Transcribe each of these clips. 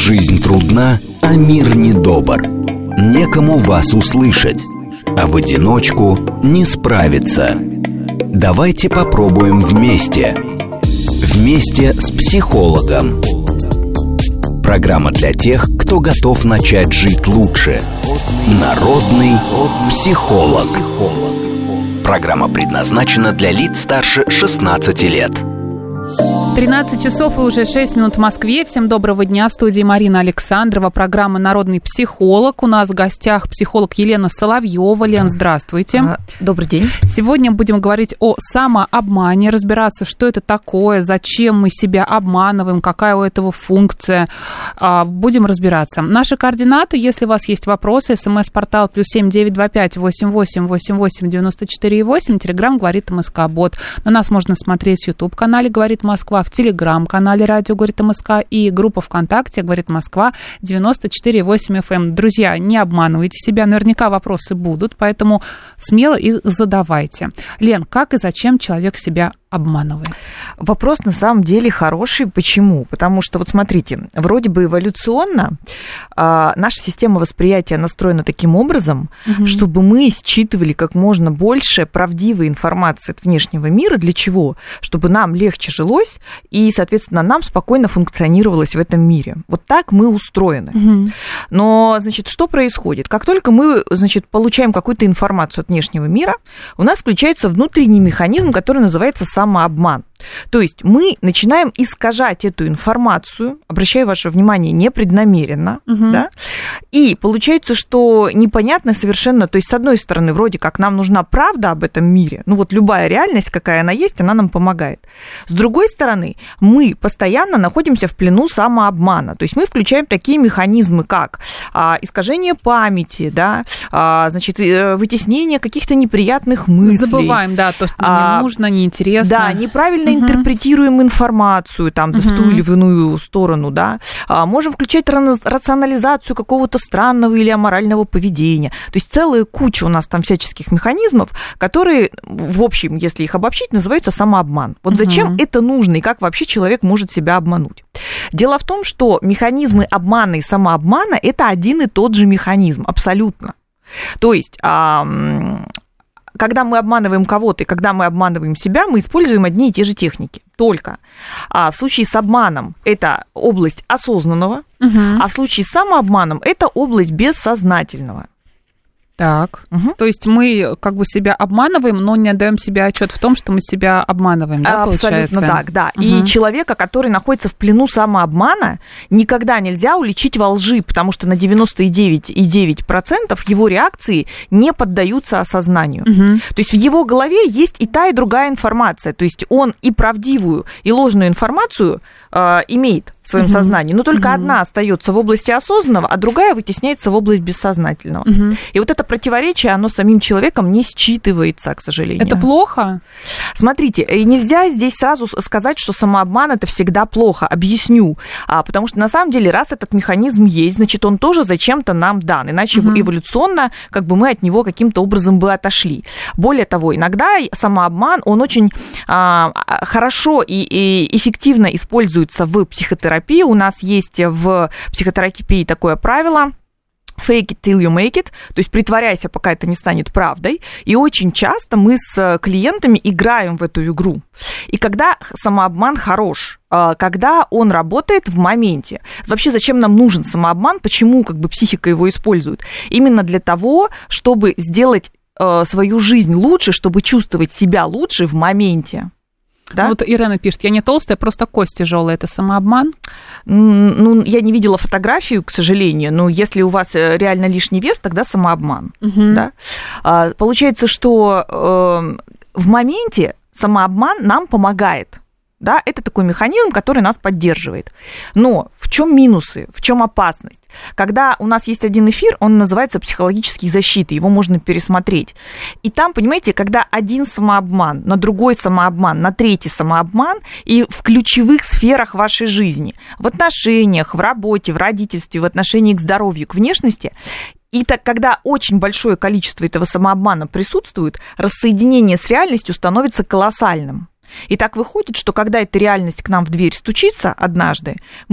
Жизнь трудна, а мир недобр. Некому вас услышать, а в одиночку не справиться. Давайте попробуем вместе. Вместе с психологом. Программа для тех, кто готов начать жить лучше. Народный психолог. Программа предназначена для лиц старше 16 лет. 13 часов и уже 6 минут в Москве. Всем доброго дня. В студии Марина Александрова. Программа «Народный психолог». У нас в гостях психолог Елена Соловьева. Лен, здравствуйте. Добрый день. Сегодня будем говорить о самообмане, разбираться, что это такое, зачем мы себя обманываем, какая у этого функция. Будем разбираться. Наши координаты, если у вас есть вопросы, смс-портал +7 925 88 88 94 8, Телеграм говорит МСК-бот. На нас можно смотреть в YouTube-канале «Говорит Москва», в Телеграм-канале «Радио говорит МСК» и группа ВКонтакте «Говорит Москва» 94,8 FM. Друзья, не обманывайте себя, наверняка вопросы будут, поэтому смело их задавайте. Лен, как и зачем человек себя обманывает? Вопрос на самом деле хороший. Почему? Потому что, вот смотрите, вроде бы эволюционно наша система восприятия настроена таким образом, чтобы мы считывали как можно больше правдивой информации от внешнего мира. Для чего? Чтобы нам легче жилось и, соответственно, нам спокойно функционировалось в этом мире. Вот так мы устроены. Но, значит, что происходит? Как только мы, значит, получаем какую-то информацию от внешнего мира, у нас включается внутренний механизм, который называется самообман. То есть мы начинаем искажать эту информацию, обращаю ваше внимание, непреднамеренно, да? И получается, что непонятно совершенно, то есть с одной стороны, вроде как нам нужна правда об этом мире, ну вот любая реальность, какая она есть, она нам помогает. С другой стороны, мы постоянно находимся в плену самообмана, то есть мы включаем такие механизмы, как искажение памяти, да? Значит, вытеснение каких-то неприятных мыслей. Забываем, да, то, что нам не нужно, неинтересно. Да, неправильно интерпретируем информацию там, в ту или в иную сторону, да, можем включать рационализацию какого-то странного или аморального поведения. То есть целая куча у нас там всяческих механизмов, которые, в общем, если их обобщить, называются самообман. Вот зачем это нужно и как вообще человек может себя обмануть? Дело в том, что механизмы обмана и самообмана – это один и тот же механизм, абсолютно. То есть когда мы обманываем кого-то и когда мы обманываем себя, мы используем одни и те же техники. Только в случае с обманом это область осознанного, а в случае с самообманом это область бессознательного. Так, то есть мы как бы себя обманываем, но не отдаем себе отчет в том, что мы себя обманываем, да, получается? Абсолютно так, да. И человека, который находится в плену самообмана, никогда нельзя уличить во лжи, потому что на 99,9% его реакции не поддаются осознанию. То есть в его голове есть и та, и другая информация. То есть он и правдивую, и ложную информацию имеет в своем сознании, но только одна остается в области осознанного, а другая вытесняется в область бессознательного. И вот это противоречие, оно самим человеком не считывается, к сожалению. Это плохо? Смотрите, нельзя здесь сразу сказать, что самообман – это всегда плохо. Объясню. Потому что на самом деле, раз этот механизм есть, значит, он тоже зачем-то нам дан. Иначе эволюционно как бы мы от него каким-то образом бы отошли. Более того, иногда самообман, он очень хорошо и эффективно используется в психотерапии. У нас есть в психотерапии такое правило fake it till you make it, то есть притворяйся, пока это не станет правдой. И очень часто мы с клиентами играем в эту игру. И когда самообман хорош, когда он работает в моменте. Вообще, зачем нам нужен самообман? Почему как бы психика его использует? Именно для того, чтобы сделать свою жизнь лучше, чтобы чувствовать себя лучше в моменте. Да? Вот Ирена пишет, я не толстая, просто кость тяжелая. Это самообман? Ну, я не видела фотографию, к сожалению, но если у вас реально лишний вес, тогда самообман. Да? Получается, что в моменте самообман нам помогает. Да, это такой механизм, который нас поддерживает. Но в чем минусы, в чем опасность? Когда у нас есть один эфир, он называется «Психологические защиты», его можно пересмотреть. И там, понимаете, когда один самообман, на другой самообман, на третий самообман, и в ключевых сферах вашей жизни, в отношениях, в работе, в родительстве, в отношении к здоровью, к внешности, и так, когда очень большое количество этого самообмана присутствует, рассоединение с реальностью становится колоссальным. И так выходит, что когда эта реальность к нам в дверь стучится однажды, мы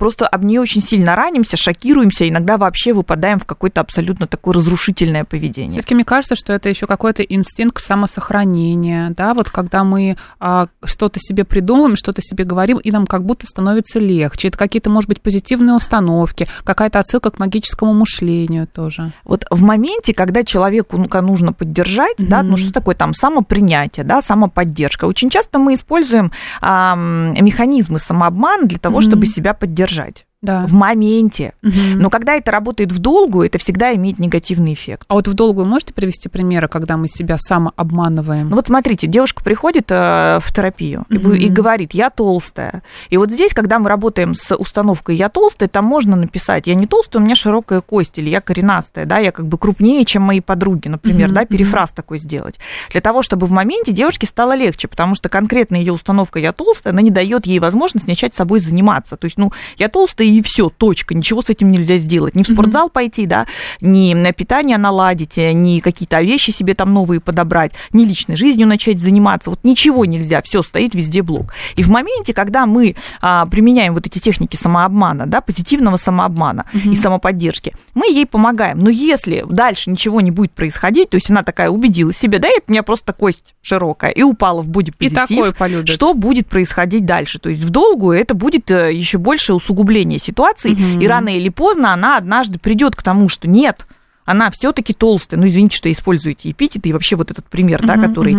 просто об нее очень сильно ранимся, шокируемся, иногда вообще выпадаем в какое-то абсолютно такое разрушительное поведение. Все-таки мне кажется, что это еще какой-то инстинкт самосохранения, да, вот когда мы что-то себе придумываем, что-то себе говорим, и нам как будто становится легче. Это какие-то, может быть, позитивные установки, какая-то отсылка к магическому мышлению тоже. Вот в моменте, когда человеку нужно поддержать, да, ну что такое там самопринятие, да, самоподдержка, очень часто мы используем механизмы самообмана для того, чтобы себя поддержать. Да. В моменте. Но когда это работает в долгую, это всегда имеет негативный эффект. А вот в долгую можете привести примеры, когда мы себя самообманываем? Ну вот смотрите, девушка приходит в терапию и говорит, я толстая. И вот здесь, когда мы работаем с установкой «я толстая», там можно написать, я не толстая, у меня широкая кость, или я коренастая, да, я как бы крупнее, чем мои подруги, например, да, перефраз такой сделать. Для того, чтобы в моменте девушке стало легче, потому что конкретно ее установка «я толстая», она не дает ей возможность начать собой заниматься. То есть, ну, я толстая, и все, точка, ничего с этим нельзя сделать. Ни в спортзал пойти, да, ни на питание наладить, ни какие-то вещи себе там новые подобрать, ни личной жизнью начать заниматься. Вот ничего нельзя, все, стоит везде блок. И в моменте, когда мы применяем вот эти техники самообмана, да, позитивного самообмана и самоподдержки, мы ей помогаем. Но если дальше ничего не будет происходить, то есть она такая убедила себя, да, это у меня просто кость широкая, и упала в бодипозитив, что будет происходить дальше? То есть в долгую это будет еще большее усугубление ситуации, и рано или поздно она однажды придет к тому, что нет, она все-таки толстая. Ну, извините, что используете эпитеты, и вообще вот этот пример, да, который,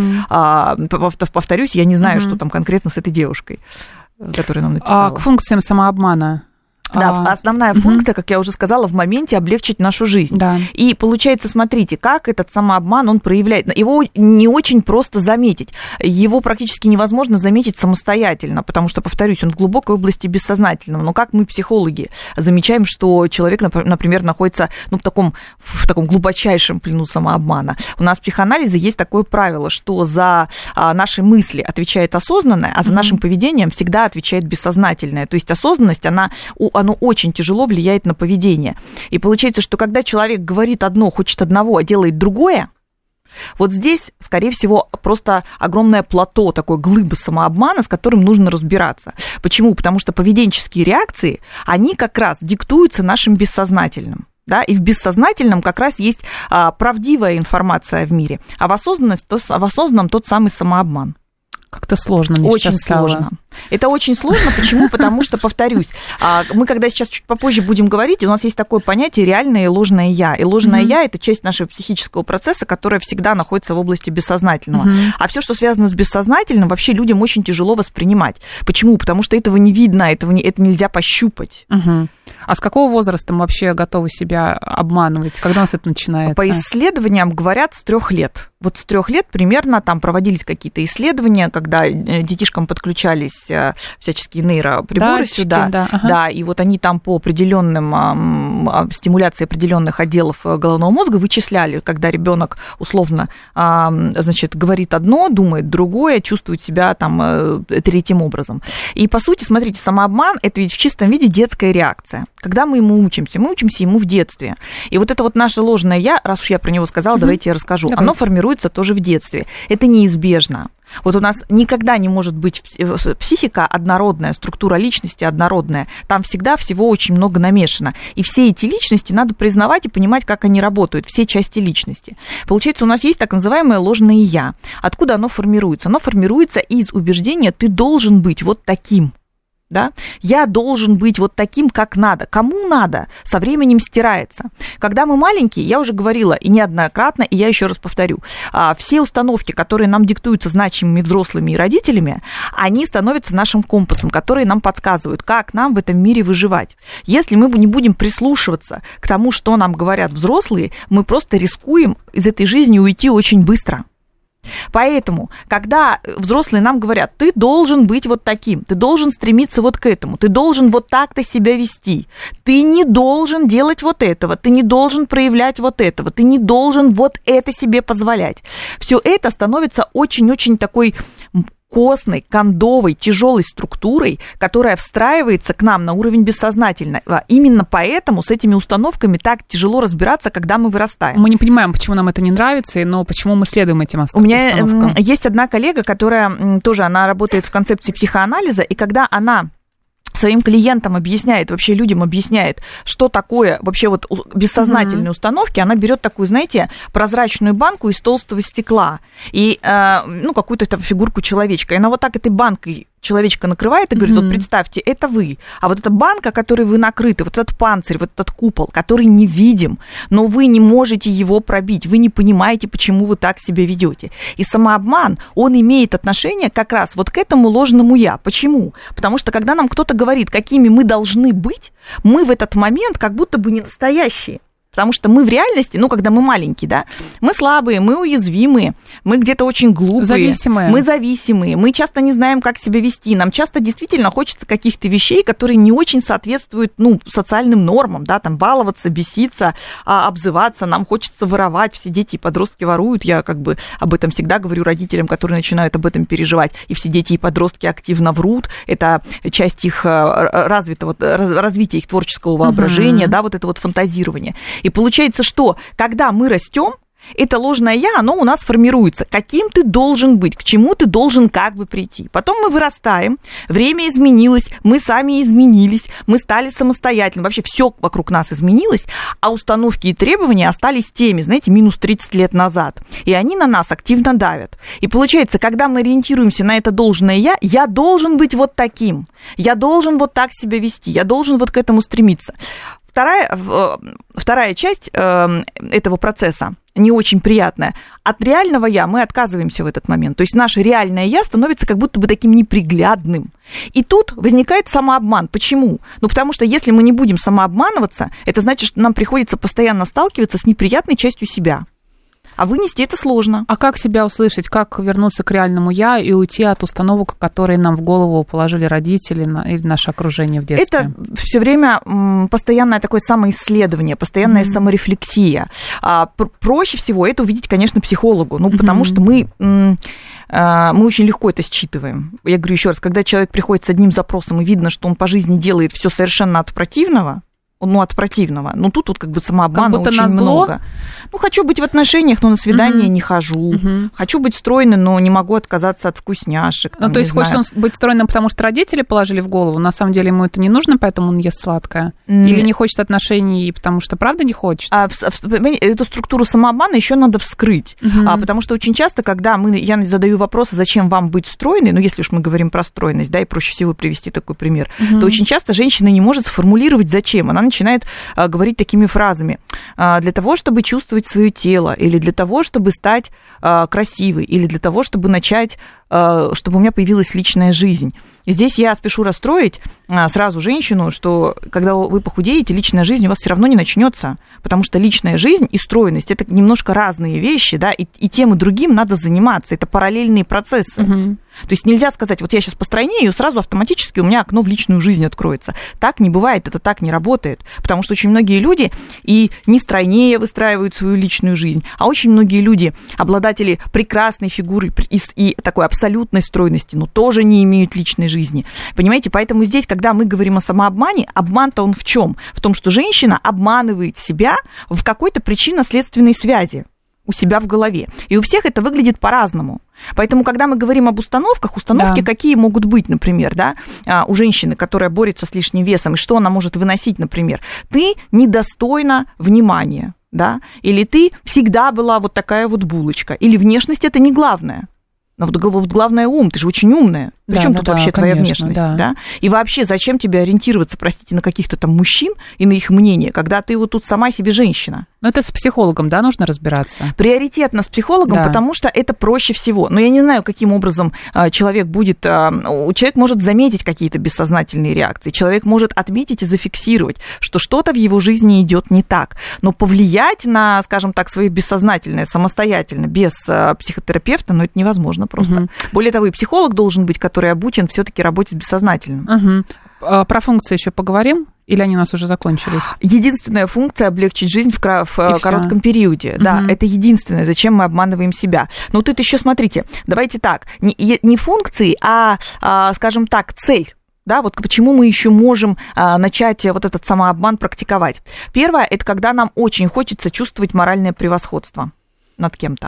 повторюсь, я не знаю, что там конкретно с этой девушкой, которая нам написала. К функциям самообмана. Да, основная функция, как я уже сказала, в моменте облегчить нашу жизнь. Да. И получается, смотрите, как этот самообман, он проявляет. Его не очень просто заметить. Его практически невозможно заметить самостоятельно, потому что, повторюсь, он в глубокой области бессознательного. Но как мы, психологи, замечаем, что человек, например, находится в таком глубочайшем плену самообмана. У нас в психоанализе есть такое правило, что за наши мысли отвечает осознанное, а за нашим поведением всегда отвечает бессознательное. То есть осознанность, оно очень тяжело влияет на поведение. И получается, что когда человек говорит одно, хочет одного, а делает другое, вот здесь, скорее всего, просто огромное плато, такое глыба самообмана, с которым нужно разбираться. Почему? Потому что поведенческие реакции, они как раз диктуются нашим бессознательным. Да, и в бессознательном как раз есть правдивая информация в мире, а в осознанном тот самый самообман. Как-то сложно мне очень сейчас стало. Сложно. Это очень сложно. Почему? Потому что, повторюсь, мы когда сейчас чуть попозже будем говорить, у нас есть такое понятие реальное и ложное «я». И ложное «я» – это часть нашего психического процесса, которая всегда находится в области бессознательного. А все, что связано с бессознательным, вообще людям очень тяжело воспринимать. Почему? Потому что этого не видно, это нельзя пощупать. А с какого возраста мы вообще готовы себя обманывать? Когда у нас это начинается? По исследованиям говорят, с 3 лет. Вот с 3 лет примерно там проводились какие-то исследования, когда детишкам подключались всяческие нейроприборы сюда. Да, и вот они там по определенным стимуляции определенных отделов головного мозга вычисляли, когда ребенок условно, значит, говорит одно, думает другое, чувствует себя там третьим образом. И по сути, смотрите, самообман – это ведь в чистом виде детская реакция. Когда мы ему учимся ему в детстве. И вот это вот наше ложное «я», раз уж я про него сказала, давайте я расскажу. Давайте. Оно формируется тоже в детстве. Это неизбежно. Вот у нас никогда не может быть психика однородная, структура личности однородная. Там всегда всего очень много намешано. И все эти личности надо признавать и понимать, как они работают, все части личности. Получается, у нас есть так называемое ложное «я». Откуда оно формируется? Оно формируется из убеждения «ты должен быть вот таким». Да? Я должен быть вот таким, как надо. Кому надо, со временем стирается. Когда мы маленькие, я уже говорила и неоднократно, и я еще раз повторю, все установки, которые нам диктуются значимыми взрослыми и родителями, они становятся нашим компасом, которые нам подсказывают, как нам в этом мире выживать. Если мы не будем прислушиваться к тому, что нам говорят взрослые, мы просто рискуем из этой жизни уйти очень быстро. Поэтому, когда взрослые нам говорят, ты должен быть вот таким, ты должен стремиться вот к этому, ты должен вот так-то себя вести, ты не должен делать вот этого, ты не должен проявлять вот этого, ты не должен вот это себе позволять. Все это становится очень-очень такой костной, кондовой, тяжелой структурой, которая встраивается к нам на уровень бессознательного. Именно поэтому с этими установками так тяжело разбираться, когда мы вырастаем. Мы не понимаем, почему нам это не нравится, но почему мы следуем этим установкам. У меня есть одна коллега, которая тоже, она работает в концепции психоанализа, и когда она своим клиентам объясняет, вообще людям объясняет, что такое вообще вот бессознательные установки, она берет такую, знаете, прозрачную банку из толстого стекла и, какую-то там фигурку человечка, и она вот так этой банкой человечка накрывает и говорит, вот представьте, это вы, а вот эта банка, которой вы накрыты, вот этот панцирь, вот этот купол, который не видим, но вы не можете его пробить, вы не понимаете, почему вы так себя ведете. И самообман, он имеет отношение как раз вот к этому ложному «я». Почему? Потому что когда нам кто-то говорит, какими мы должны быть, мы в этот момент как будто бы не настоящие. Потому что мы в реальности, когда мы маленькие, да, мы слабые, мы уязвимые, мы где-то очень глупые, мы зависимые, мы часто не знаем, как себя вести, нам часто действительно хочется каких-то вещей, которые не очень соответствуют, социальным нормам, да, там, баловаться, беситься, обзываться, нам хочется воровать, все дети и подростки воруют, я как бы об этом всегда говорю родителям, которые начинают об этом переживать, и все дети и подростки активно врут, это часть их развития их творческого воображения, да, вот это вот фантазирование. И получается, что когда мы растем, это ложное «я», оно у нас формируется. Каким ты должен быть, к чему ты должен как бы прийти. Потом мы вырастаем, время изменилось, мы сами изменились, мы стали самостоятельными. Вообще все вокруг нас изменилось, а установки и требования остались теми, знаете, минус 30 лет назад. И они на нас активно давят. И получается, когда мы ориентируемся на это должное я должен быть вот таким, я должен вот так себя вести, я должен вот к этому стремиться. Вторая часть этого процесса, не очень приятная, от реального «я» мы отказываемся в этот момент. То есть наше реальное «я» становится как будто бы таким неприглядным. И тут возникает самообман. Почему? Потому что если мы не будем самообманываться, это значит, что нам приходится постоянно сталкиваться с неприятной частью себя. А вынести это сложно. А как себя услышать, как вернуться к реальному «я» и уйти от установок, которые нам в голову положили родители или наше окружение в детстве? Это все время постоянное такое самоисследование, постоянная саморефлексия. Проще всего это увидеть, конечно, психологу, потому что мы очень легко это считываем. Я говорю еще раз, когда человек приходит с одним запросом и видно, что он по жизни делает все совершенно от противного, от противного. Тут вот как бы самообмана как будто очень много. Хочу быть в отношениях, но на свидание не хожу. Хочу быть стройной, но не могу отказаться от вкусняшек. То есть хочет он быть стройным, потому что родители положили в голову? На самом деле ему это не нужно, поэтому он ест сладкое? Или не хочет отношений, потому что правда не хочет? Эту структуру самообмана еще надо вскрыть. Потому что очень часто, когда я задаю вопрос, зачем вам быть стройной, если уж мы говорим про стройность, да, и проще всего привести такой пример, то очень часто женщина не может сформулировать, зачем. Она начинает говорить такими фразами. Для того, чтобы чувствовать свое тело, или для того, чтобы стать красивой, или для того, чтобы начать, чтобы у меня появилась личная жизнь. И здесь я спешу расстроить сразу женщину, что когда вы похудеете, личная жизнь у вас все равно не начнется, потому что личная жизнь и стройность – это немножко разные вещи, да, и тем и другим надо заниматься, это параллельные процессы. То есть нельзя сказать, вот я сейчас постройнею, и сразу автоматически у меня окно в личную жизнь откроется. Так не бывает, это так не работает, потому что очень многие люди и не стройнее выстраивают свою личную жизнь, а очень многие люди, обладатели прекрасной фигуры и такой абсолютной стройности, но тоже не имеют личной жизни. Понимаете, поэтому здесь, когда мы говорим о самообмане, обман-то он в чем? В том, что женщина обманывает себя в какой-то причинно-следственной связи у себя в голове. И у всех это выглядит по-разному. Поэтому, когда мы говорим об установках, установки какие могут быть, например, да, у женщины, которая борется с лишним весом, и что она может выносить, например, ты недостойна внимания, да, или ты всегда была вот такая вот булочка, или внешность это не главное. Но вот главное ум, ты же очень умная. Причем тут вообще твоя внешность? Да? И вообще, зачем тебе ориентироваться, простите, на каких-то там мужчин и на их мнение, когда ты вот тут сама себе женщина? Но это с психологом, да, нужно разбираться? Приоритетно с психологом, потому что это проще всего. Но я не знаю, каким образом человек будет... Человек может заметить какие-то бессознательные реакции, человек может отметить и зафиксировать, что что-то в его жизни идет не так. Но повлиять на, скажем так, свое бессознательное самостоятельно, без психотерапевта, это невозможно просто. Более того, и психолог должен быть, который обучен все-таки работе с бессознательным. Про функции еще поговорим? Или они у нас уже закончились? Единственная функция – облегчить жизнь в коротком периоде. Да, это единственное, зачем мы обманываем себя. Но тут еще смотрите, давайте так, не функции, а, скажем так, цель. Да, вот почему мы еще можем начать вот этот самообман практиковать. Первое – это когда нам очень хочется чувствовать моральное превосходство над кем-то.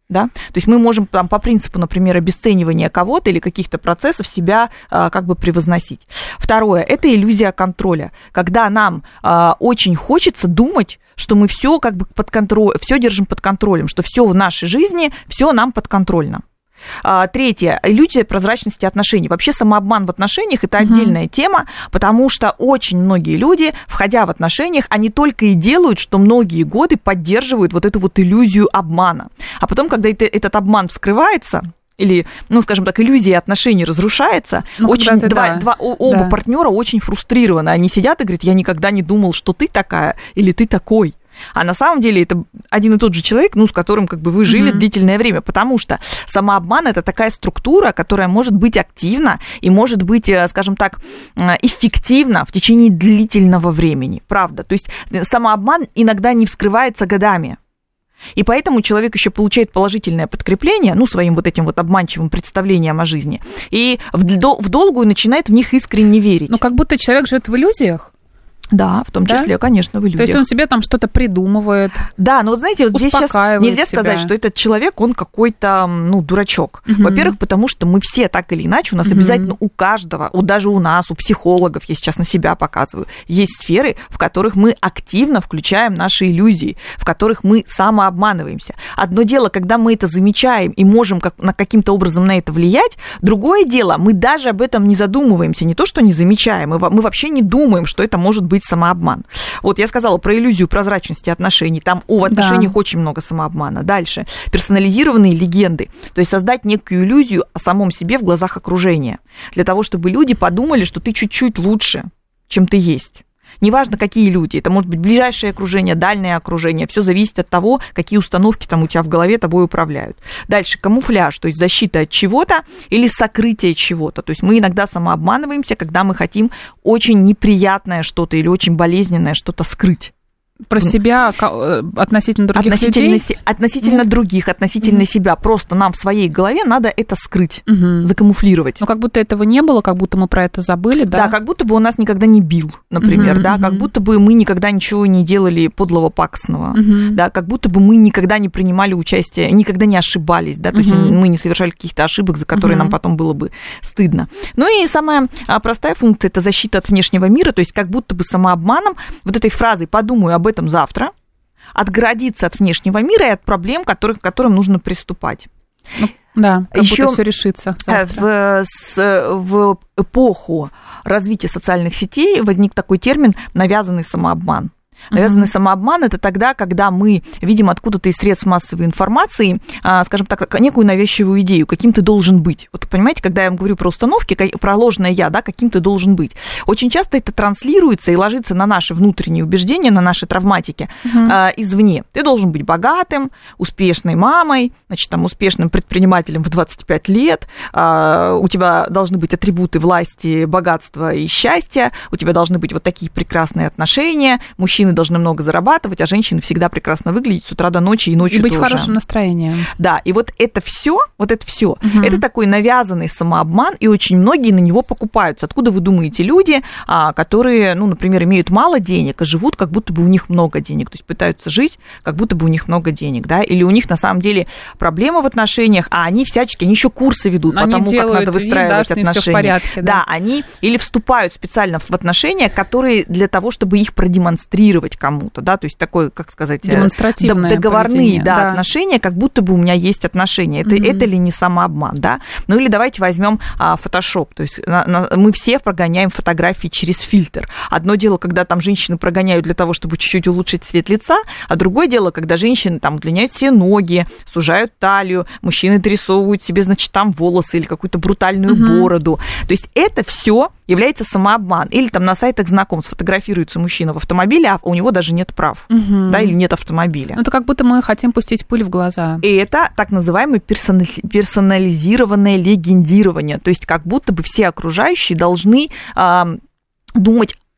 Да? То есть мы можем там, по принципу, например, обесценивания кого-то или каких-то процессов себя как бы превозносить. Второе – это иллюзия контроля, когда нам очень хочется думать, что мы все как бы под контролем, все держим под контролем, что все в нашей жизни, все нам подконтрольно. Третье – иллюзия прозрачности отношений. Вообще самообман в отношениях – это отдельная тема, потому что очень многие люди, входя в отношениях, они только и делают, что многие годы поддерживают вот эту вот иллюзию обмана. А потом, когда этот обман вскрывается, или, ну, скажем так, иллюзия отношений разрушается, оба партнера очень фрустрированы. Они сидят и говорят: я никогда не думал, что ты такая или ты такой. А на самом деле это один и тот же человек, ну, с которым как бы вы жили длительное время, потому что самообман – это такая структура, которая может быть активна и может быть, скажем так, эффективна в течение длительного времени, правда. То есть самообман иногда не вскрывается годами. И поэтому человек еще получает положительное подкрепление, ну, своим вот этим вот обманчивым представлением о жизни, и в долгую начинает в них искренне верить. Ну, как будто человек живет в иллюзиях. Да, в том числе, конечно, в иллюзиях. То есть он себе там что-то придумывает. Да, но вот знаете, вот здесь сейчас нельзя сказать, что этот человек, он какой-то, ну, дурачок. Во-первых, потому что мы все так или иначе, у нас обязательно у каждого, даже у нас, у психологов, я сейчас на себя показываю, есть сферы, в которых мы активно включаем наши иллюзии, в которых мы самообманываемся. Одно дело, когда мы это замечаем и можем каким-то образом на это влиять, другое дело, мы даже об этом не задумываемся, не то, что не замечаем, мы вообще не думаем, что это может быть самообман. Вот я сказала про иллюзию прозрачности отношений. Там в отношениях очень много самообмана. Дальше. Персонализированные легенды. То есть создать некую иллюзию о самом себе в глазах окружения. Для того, чтобы люди подумали, что ты чуть-чуть лучше, чем ты есть. Неважно, какие люди. Это может быть ближайшее окружение, дальнее окружение. Все зависит от того, какие установки там у тебя в голове тобой управляют. Дальше камуфляж, то есть защита от чего-то или сокрытие чего-то. То есть мы иногда самообманываемся, когда мы хотим очень неприятное что-то или очень болезненное что-то скрыть. Про себя относительно других людей? Относительно других, относительно себя. Просто нам в своей голове надо это скрыть, закамуфлировать. Ну, как будто этого не было, как будто мы про это забыли, да? Да, как будто бы он нас никогда не бил, например, да, как будто бы мы никогда ничего не делали подлого, пакостного, да, как будто бы мы никогда не принимали участие, никогда не ошибались, да, то есть мы не совершали каких-то ошибок, за которые нам потом было бы стыдно. Ну и самая простая функция – это защита от внешнего мира, то есть как будто бы самообманом, вот этой фразой «подумаю об этом завтра», отгородиться от внешнего мира и от проблем, к которым нужно приступать. Ну, да, как будто все решится завтра. В эпоху развития социальных сетей возник такой термин «навязанный самообман». Навязанный самообман – это тогда, когда мы видим откуда-то из средств массовой информации, скажем так, некую навязчивую идею, каким ты должен быть. Вот понимаете, когда я вам говорю про установки, про ложное «я», да, каким ты должен быть. Очень часто это транслируется и ложится на наши внутренние убеждения, на наши травматики извне. Ты должен быть богатым, успешной мамой, значит, там, успешным предпринимателем в 25 лет, у тебя должны быть атрибуты власти, богатства и счастья, у тебя должны быть вот такие прекрасные отношения, мужчины должны много зарабатывать, а женщины всегда прекрасно выглядеть с утра до ночи и ночью и быть тоже. В хорошем настроении. Да, и вот это все, это такой навязанный самообман, и очень многие на него покупаются. Откуда вы думаете люди, которые, ну, например, имеют мало денег, а живут, как будто бы у них много денег, то есть пытаются жить, как будто бы у них много денег, да, или у них на самом деле проблемы в отношениях, а они всячески, они еще курсы ведут по тому, как надо выстраивать отношения. Всё в порядке, да, они или вступают специально в отношения, которые для того, чтобы их продемонстрировать кому-то, да, то есть такое, как сказать, договорные, да, отношения, как будто бы у меня есть отношения. Это ли не самообман, да? Ну или давайте возьмем Photoshop, то есть мы все прогоняем фотографии через фильтр. Одно дело, когда там женщины прогоняют для того, чтобы чуть-чуть улучшить цвет лица, а другое дело, когда женщины там удлиняют все ноги, сужают талию, мужчины дорисовывают себе, значит, там волосы или какую-то брутальную бороду. То есть это все является самообман. Или там на сайтах знакомств фотографируется мужчина в автомобиле, а у него даже нет прав, да, или нет автомобиля. Ну, это как будто мы хотим пустить пыль в глаза. И это так называемое персонализированное легендирование. То есть как будто бы все окружающие должны думать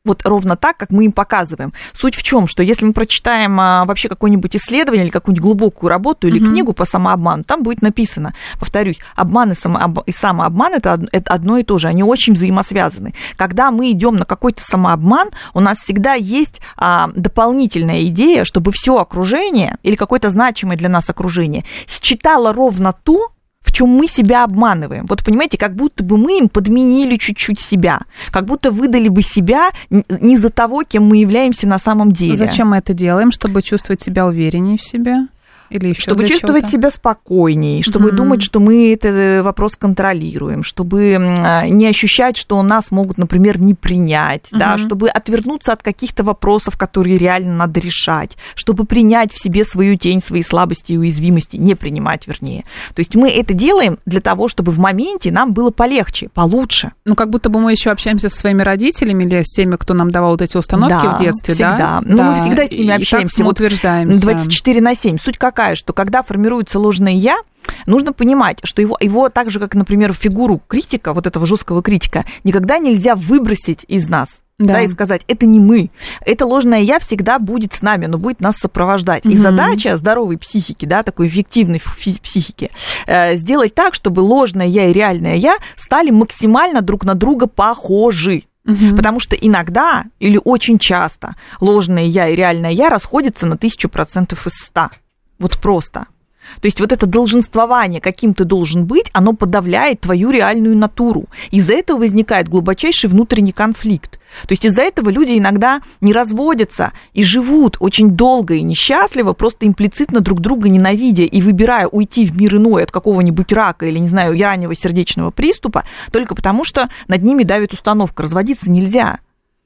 вот ровно так, как мы им показываем. Суть в чем, что если мы прочитаем вообще какое-нибудь исследование или какую-нибудь глубокую работу или книгу по самообману, там будет написано, повторюсь, обман и самообман это одно и то же, они очень взаимосвязаны. Когда мы идем на какой-то самообман, у нас всегда есть дополнительная идея, чтобы все окружение или какое-то значимое для нас окружение считало ровно то, в чем мы себя обманываем. Вот понимаете, как будто бы мы им подменили чуть-чуть себя, как будто выдали бы себя не за того, кем мы являемся на самом деле. Зачем мы это делаем? Чтобы чувствовать себя увереннее в себе? Или еще чтобы чувствовать себя спокойнее, чтобы думать, что мы этот вопрос контролируем, чтобы не ощущать, что нас могут, например, не принять, да, чтобы отвернуться от каких-то вопросов, которые реально надо решать, чтобы принять в себе свою тень, свои слабости и уязвимости, не принимать, вернее. То есть мы это делаем для того, чтобы в моменте нам было полегче, получше. Ну, как будто бы мы еще общаемся со своими родителями или с теми, кто нам давал вот эти установки в детстве, всегда. Да? Ну, мы всегда с ними общаемся. И так мы утверждаемся. 24/7. Суть какая? Что когда формируется ложное «я», нужно понимать, что его так же, как, например, фигуру критика, вот этого жесткого критика, никогда нельзя выбросить из нас. Да, и сказать, это не мы. Это ложное «я» всегда будет с нами, но будет нас сопровождать. И задача здоровой психики, да, такой эффективной психики, сделать так, чтобы ложное «я» и реальное «я» стали максимально друг на друга похожи. Потому что иногда или очень часто ложное «я» и реальное «я» расходятся на 1000% из 100. Вот просто. То есть вот это долженствование, каким ты должен быть, оно подавляет твою реальную натуру. Из-за этого возникает глубочайший внутренний конфликт. То есть из-за этого люди иногда не разводятся и живут очень долго и несчастливо, просто имплицитно друг друга ненавидя и выбирая уйти в мир иной от какого-нибудь рака или, не знаю, раннего сердечного приступа, только потому что над ними давит установка. Разводиться нельзя.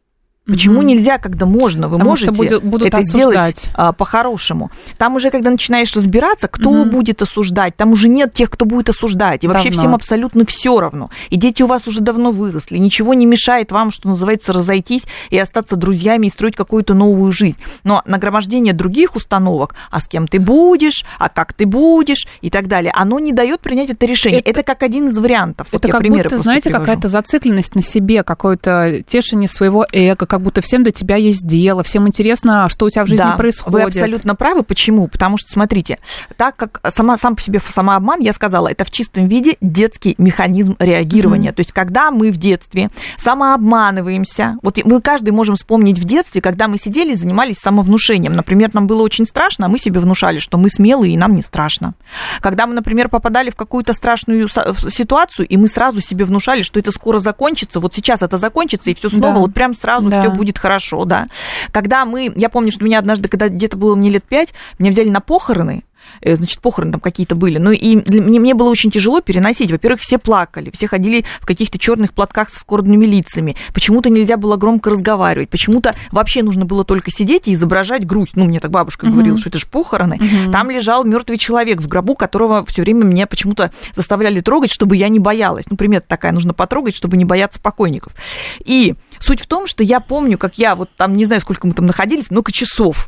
Почему нельзя, когда можно? Вы можете это сделать по-хорошему. Там уже, когда начинаешь разбираться, кто будет осуждать, там уже нет тех, кто будет осуждать. И вообще всем абсолютно все равно. И дети у вас уже давно выросли. Ничего не мешает вам, что называется, разойтись и остаться друзьями и строить какую-то новую жизнь. Но нагромождение других установок, а с кем ты будешь, а как ты будешь и так далее, оно не дает принять это решение. Это как один из вариантов. Это вот как будто, знаете, какая-то зацикленность на себе, какое-то тешение своего эго, как будто всем до тебя есть дело, всем интересно, что у тебя в жизни происходит. Вы абсолютно правы. Почему? Потому что, смотрите, так как сам по себе самообман, я сказала, это в чистом виде детский механизм реагирования. То есть, когда мы в детстве самообманываемся, вот мы каждый можем вспомнить в детстве, когда мы сидели и занимались самовнушением. Например, нам было очень страшно, а мы себе внушали, что мы смелые и нам не страшно. Когда мы, например, попадали в какую-то страшную ситуацию, и мы сразу себе внушали, что это скоро закончится, вот сейчас это закончится, и все снова, вот прям сразу все будет хорошо, да. Когда я помню, что меня однажды, когда где-то было мне лет 5, меня взяли на похороны, значит, похороны там какие-то были, ну, и мне было очень тяжело переносить. Во-первых, все плакали, все ходили в каких-то черных платках со скорбными лицами, почему-то нельзя было громко разговаривать, почему-то вообще нужно было только сидеть и изображать грусть. Ну, мне так бабушка говорила, что это же похороны. Там лежал мертвый человек в гробу, которого все время меня почему-то заставляли трогать, чтобы я не боялась. Ну, примета такая, нужно потрогать, чтобы не бояться покойников. И суть в том, что я помню, как я вот там, не знаю, сколько мы там находились, много часов.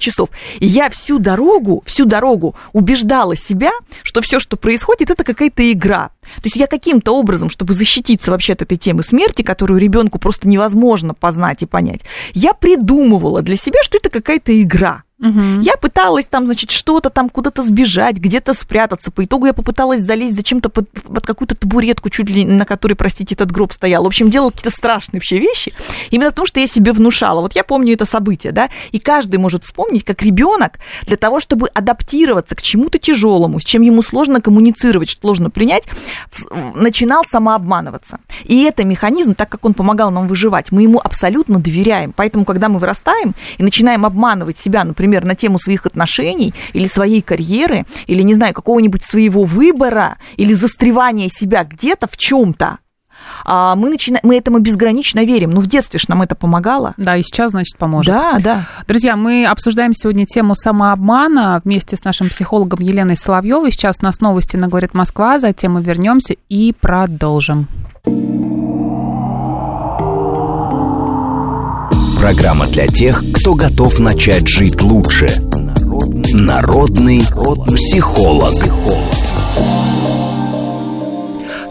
И я всю дорогу убеждала себя, что все, что происходит, это какая-то игра. То есть я каким-то образом, чтобы защититься вообще от этой темы смерти, которую ребенку просто невозможно познать и понять, я придумывала для себя, что это какая-то игра. Я пыталась там, значит, что-то там куда-то сбежать, где-то спрятаться. По итогу я попыталась залезть зачем-то под какую-то табуретку, чуть ли на которой, простите, этот гроб стоял. В общем, делала какие-то страшные вообще вещи, именно потому что я себе внушала. Вот я помню это событие, да, и каждый может вспомнить, как ребенок для того, чтобы адаптироваться к чему-то тяжелому, с чем ему сложно коммуницировать, сложно принять, начинал самообманываться. И это механизм, так как он помогал нам выживать, мы ему абсолютно доверяем. Поэтому, когда мы вырастаем и начинаем обманывать себя, например, на тему своих отношений или своей карьеры, или, не знаю, какого-нибудь своего выбора, или застревания себя где-то в чем-то, мы этому безгранично верим. Ну, в детстве ж нам это помогало. Да, и сейчас, значит, поможет. Да. Друзья, мы обсуждаем сегодня тему самообмана вместе с нашим психологом Еленой Соловьевой. Сейчас у нас новости на «Говорит Москва», затем мы вернемся и продолжим. Программа для тех, кто готов начать жить лучше. Народный психолог.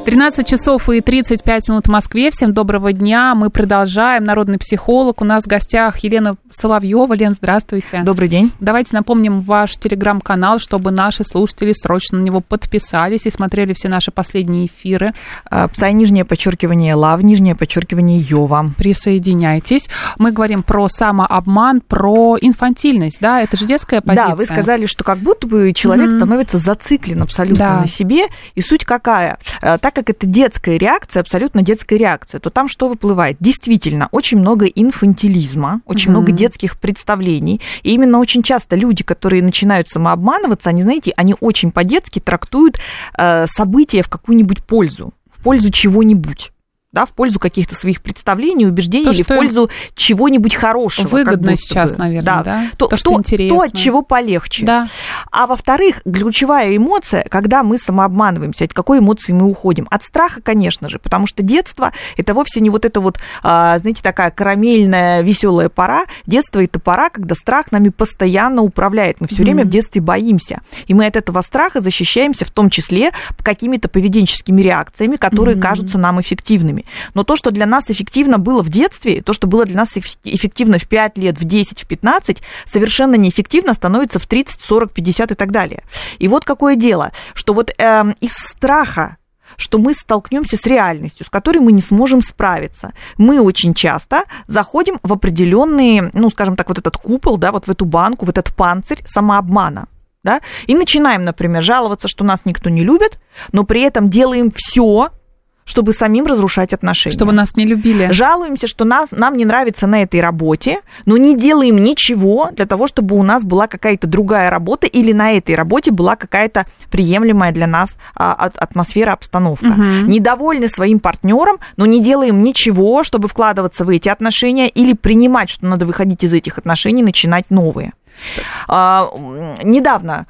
13 часов и 35 минут в Москве. Всем доброго дня. Мы продолжаем. Народный психолог. У нас в гостях Елена Соловьева. Лен, здравствуйте. Добрый день. Давайте напомним ваш телеграм-канал, чтобы наши слушатели срочно на него подписались и смотрели все наши последние эфиры. Псай, нижнее подчеркивание Лав, нижнее подчеркивание Йова. Присоединяйтесь. Мы говорим про самообман, про инфантильность, да? Это же детская позиция. Да, вы сказали, что как будто бы человек становится зациклен абсолютно на себе. И суть какая? Так как это детская реакция, абсолютно детская реакция, то там что выплывает? Действительно, очень много инфантилизма, очень много детских представлений. И именно очень часто люди, которые начинают самообманываться, они, знаете, они очень по-детски трактуют события в какую-нибудь пользу, в пользу чего-нибудь. Да, в пользу каких-то своих представлений, убеждений, или в пользу чего-нибудь хорошего. Выгодно сейчас, наверное, да? То, что интересно. То, от чего полегче. Да. А во-вторых, ключевая эмоция, когда мы самообманываемся, от какой эмоции мы уходим? От страха, конечно же, потому что детство – это вовсе не вот эта вот, знаете, такая карамельная, веселая пора. Детство – это пора, когда страх нами постоянно управляет. Мы все время в детстве боимся. И мы от этого страха защищаемся, в том числе какими-то поведенческими реакциями, которые кажутся нам эффективными. Но то, что для нас эффективно было в детстве, то, что было для нас эффективно в 5 лет, в 10, в 15, совершенно неэффективно становится в 30, 40, 50 и так далее. И вот какое дело, что вот из страха, что мы столкнемся с реальностью, с которой мы не сможем справиться, мы очень часто заходим в определенные, ну, скажем так, вот этот купол, да, вот в эту банку, в этот панцирь самообмана. Да, и начинаем, например, жаловаться, что нас никто не любит, но при этом делаем все, чтобы самим разрушать отношения. Чтобы нас не любили. Жалуемся, что нам не нравится на этой работе, но не делаем ничего для того, чтобы у нас была какая-то другая работа или на этой работе была какая-то приемлемая для нас атмосфера, обстановка. Недовольны своим партнером, но не делаем ничего, чтобы вкладываться в эти отношения или принимать, что надо выходить из этих отношений, начинать новые. Недавно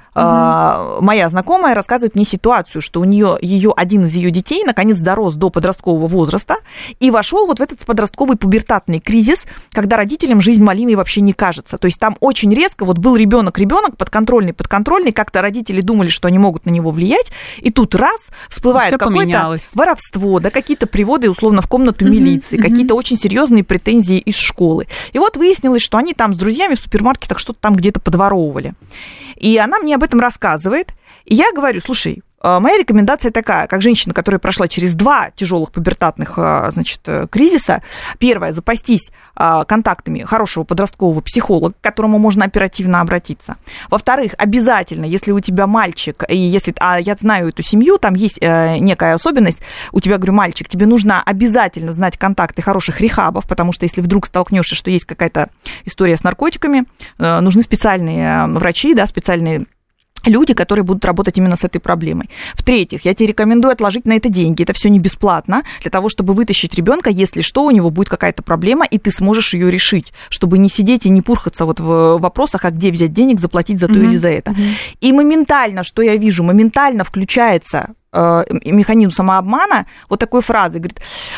моя знакомая рассказывает мне ситуацию, что у нее один из ее детей наконец дорос до подросткового возраста и вошел вот в этот подростковый пубертатный кризис, когда родителям жизнь малиной вообще не кажется. То есть там очень резко вот был ребенок подконтрольный, как-то родители думали, что они могут на него влиять, и тут раз всплывает какое-то воровство, да, какие-то приводы условно в комнату милиции, какие-то очень серьезные претензии из школы. И вот выяснилось, что они там с друзьями в супермаркетах что-то там где-то подворовывали. И она мне об этом рассказывает. И я говорю, слушай, моя рекомендация такая, как женщина, которая прошла через 2 тяжелых пубертатных, значит, кризиса. Первое, запастись контактами хорошего подросткового психолога, к которому можно оперативно обратиться. Во-вторых, обязательно, если у тебя мальчик, и если, я знаю эту семью, там есть некая особенность, у тебя, говорю, мальчик, тебе нужно обязательно знать контакты хороших рехабов, потому что если вдруг столкнешься, что есть какая-то история с наркотиками, нужны специальные врачи, да, специальные люди, которые будут работать именно с этой проблемой. В-третьих, я тебе рекомендую отложить на это деньги. Это все не бесплатно, для того, чтобы вытащить ребенка, если что, у него будет какая-то проблема, и ты сможешь ее решить, чтобы не сидеть и не пурхаться вот в вопросах, а где взять денег, заплатить за то или за это. И моментально, что я вижу, моментально включается механизм самообмана вот такой фразы, говорит: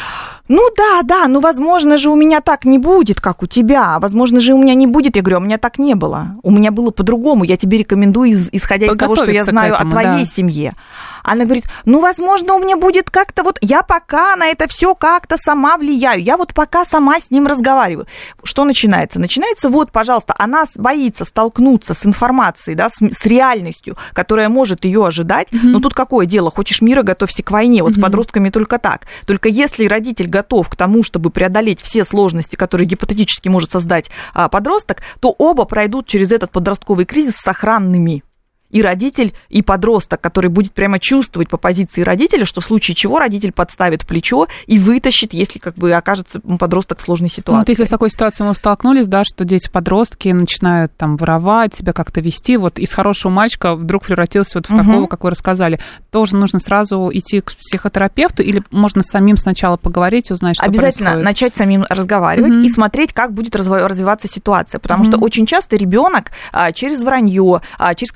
ну да, ну возможно же у меня так не будет, как у тебя, возможно же у меня не будет. Я говорю, у меня так не было, у меня было по-другому, я тебе рекомендую, исходя из того, что я знаю о твоей семье. Она говорит, ну возможно у меня будет как-то вот, я пока на это все как-то сама влияю, я вот пока сама с ним разговариваю. Что начинается? Начинается вот, пожалуйста, она боится столкнуться с информацией, да, с реальностью, которая может ее ожидать, но тут какое дело, хочешь мира, готовься к войне, вот с подростками только так. Только если родитель готов к тому, чтобы преодолеть все сложности, которые гипотетически может создать подросток, то оба пройдут через этот подростковый кризис сохранными. И родитель, и подросток, который будет прямо чувствовать по позиции родителя, что в случае чего родитель подставит плечо и вытащит, если как бы окажется подросток в сложной ситуации. Вот если с такой ситуацией мы столкнулись, да, что дети-подростки начинают там воровать, себя как-то вести, вот из хорошего мальчика вдруг превратился вот в такого, как вы рассказали, тоже нужно сразу идти к психотерапевту или можно самим сначала поговорить, узнать, что обязательно происходит? Начать самим разговаривать и смотреть, как будет развиваться ситуация, потому что очень часто ребенок через вранье, через какое-то воровство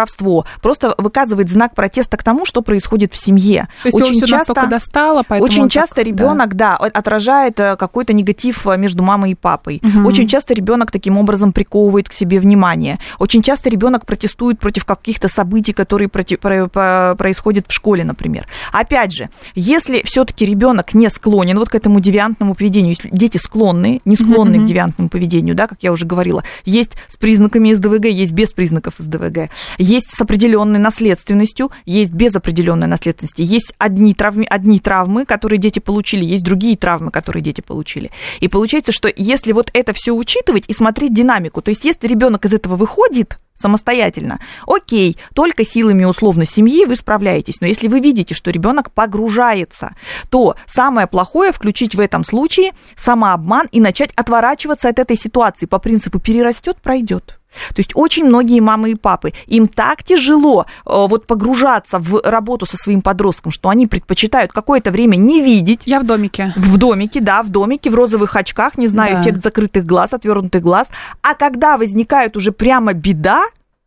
воровство, просто выказывает знак протеста к тому, что происходит в семье. То есть очень его все настолько достало, поэтому... Очень часто ребенок, да, отражает какой-то негатив между мамой и папой. Очень часто ребенок таким образом приковывает к себе внимание. Очень часто ребенок протестует против каких-то событий, которые происходят в школе, например. Опять же, если все-таки ребенок не склонен вот к этому девиантному поведению, если дети склонны, не склонны к девиантному поведению, да, как я уже говорила, есть с признаками СДВГ, есть без признаков СДВГ, есть с определенной наследственностью, есть без определенной наследственности, есть одни травмы, которые дети получили, есть другие травмы, которые дети получили. И получается, что если вот это все учитывать и смотреть динамику, то есть если ребенок из этого выходит самостоятельно, окей, только силами условно семьи вы справляетесь, но если вы видите, что ребенок погружается, то самое плохое включить в этом случае самообман и начать отворачиваться от этой ситуации по принципу перерастет, пройдет. То есть очень многие мамы и папы, им так тяжело вот погружаться в работу со своим подростком, что они предпочитают какое-то время не видеть. Я в домике. В домике, да, в домике, в розовых очках, не знаю, да. Эффект закрытых глаз, отвернутых глаз. А когда возникает уже прямо беда,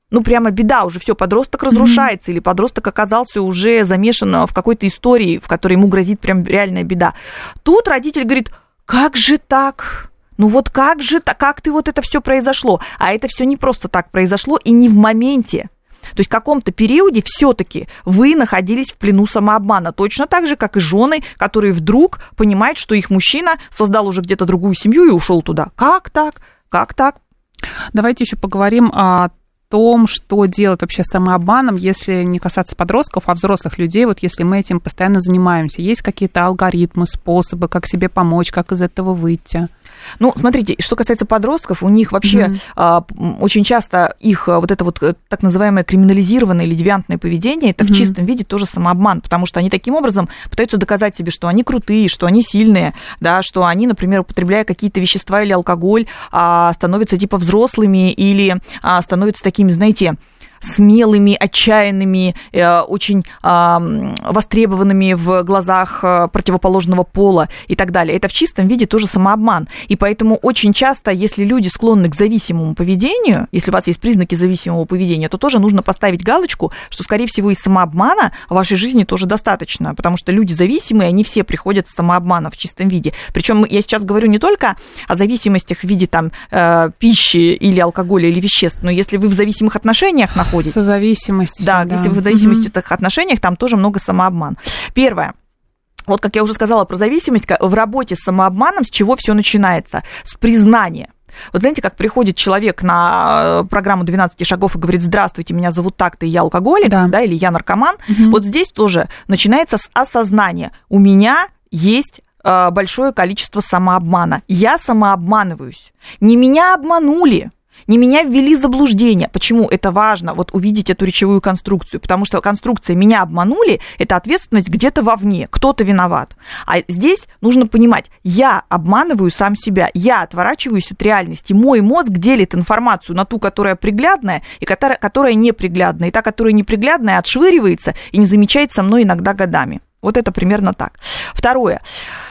уже все, подросток разрушается, или подросток оказался уже замешан в какой-то истории, в которой ему грозит прям реальная беда. Тут родитель говорит, как же так? Ну вот как ты вот это все произошло? А это все не просто так произошло и не в моменте. То есть в каком-то периоде все-таки вы находились в плену самообмана. Точно так же, как и жены, которые вдруг понимают, что их мужчина создал уже где-то другую семью и ушел туда. Как так? Как так? Давайте еще поговорим о том, что делать вообще с самообманом, если не касаться подростков, а взрослых людей, вот если мы этим постоянно занимаемся. Есть какие-то алгоритмы, способы, как себе помочь, как из этого выйти? Ну, смотрите, что касается подростков, у них вообще очень часто их вот это вот так называемое криминализированное или девиантное поведение, это в чистом виде тоже самообман, потому что они таким образом пытаются доказать себе, что они крутые, что они сильные, да, что они, например, употребляя какие-то вещества или алкоголь, становятся типа взрослыми или становятся такими, знаете, смелыми, отчаянными, очень востребованными в глазах противоположного пола и так далее. Это в чистом виде тоже самообман. И поэтому очень часто, если люди склонны к зависимому поведению, если у вас есть признаки зависимого поведения, то тоже нужно поставить галочку, что, скорее всего, из самообмана в вашей жизни тоже достаточно, потому что люди зависимые, они все приходят с самообмана в чистом виде. Причем я сейчас говорю не только о зависимостях в виде там, пищи или алкоголя или веществ, но если вы в зависимых отношениях находитесь, созависимость. Да, если вы в зависимости в таких отношениях, там тоже много самообман. Первое. Вот как я уже сказала про зависимость, в работе с самообманом с чего все начинается? С признания. Вот знаете, как приходит человек на программу 12 шагов и говорит: здравствуйте, меня зовут так-то, и я алкоголик, да, или я наркоман. Вот здесь тоже начинается с осознания. У меня есть большое количество самообмана. Я самообманываюсь. Не меня обманули. Не меня ввели в заблуждение. Почему это важно, вот увидеть эту речевую конструкцию? Потому что конструкция «меня обманули» – это ответственность где-то вовне, кто-то виноват. А здесь нужно понимать, я обманываю сам себя, я отворачиваюсь от реальности. Мой мозг делит информацию на ту, которая приглядная, и которая неприглядная. И та, которая неприглядная, отшвыривается и не замечается мной иногда годами. Вот это примерно так. Второе.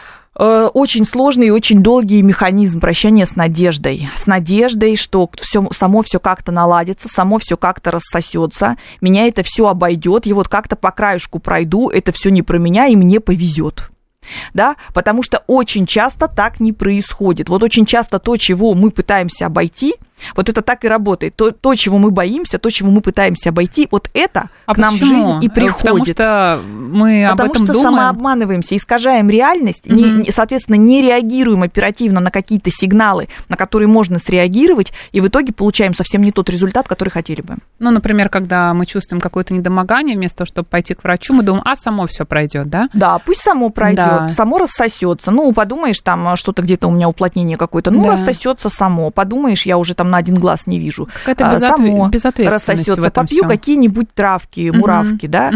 Очень сложный и очень долгий механизм прощания с надеждой. С надеждой, что само все как-то наладится, само все как-то рассосется, меня это все обойдет, и вот как-то по краешку пройду, это все не про меня, и мне повезет. Да? Потому что очень часто так не происходит. Вот очень часто то, чего мы пытаемся обойти, вот это так и работает. То, чего мы боимся, то, чего мы пытаемся обойти, вот это к нам в жизнь и приходит. Потому что мы об этом думаем. Потому что самообманываемся, искажаем реальность, соответственно, не реагируем оперативно на какие-то сигналы, на которые можно среагировать, и в итоге получаем совсем не тот результат, который хотели бы. Ну, например, когда мы чувствуем какое-то недомогание, вместо того, чтобы пойти к врачу, мы думаем, само все пройдет, да? Да, пусть само пройдет, само рассосется. Ну, подумаешь, там что-то где-то у меня уплотнение какое-то, рассосется само. Подумаешь, я уже там на один глаз не вижу. Какая-то безответственность рассосется. в этом Попью всем. Какие-нибудь травки, муравки, да.